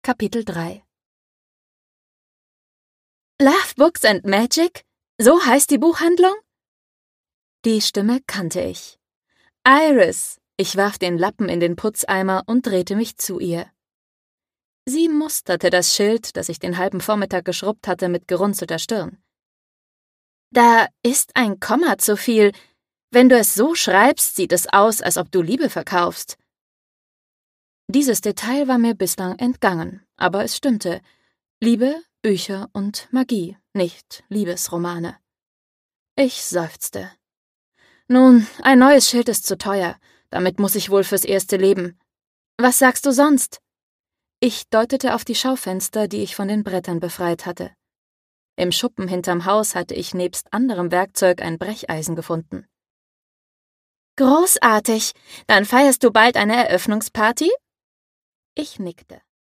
Kapitel 3 Love Books and Magic? So heißt die Buchhandlung? Die Stimme kannte ich. Iris! Ich warf den Lappen in den Putzeimer und drehte mich zu ihr. Sie musterte das Schild, das ich den halben Vormittag geschrubbt hatte, mit gerunzelter Stirn. Da ist ein Komma zu viel. Wenn du es so schreibst, sieht es aus, als ob du Liebe verkaufst. Dieses Detail war mir bislang entgangen, aber es stimmte. Liebe, Bücher und Magie, nicht Liebesromane. Ich seufzte. Nun, ein neues Schild ist zu teuer. Damit muss ich wohl fürs Erste leben. Was sagst du sonst? Ich deutete auf die Schaufenster, die ich von den Brettern befreit hatte. Im Schuppen hinterm Haus hatte ich nebst anderem Werkzeug ein Brecheisen gefunden. Großartig! Dann feierst du bald eine Eröffnungsparty? Ich nickte.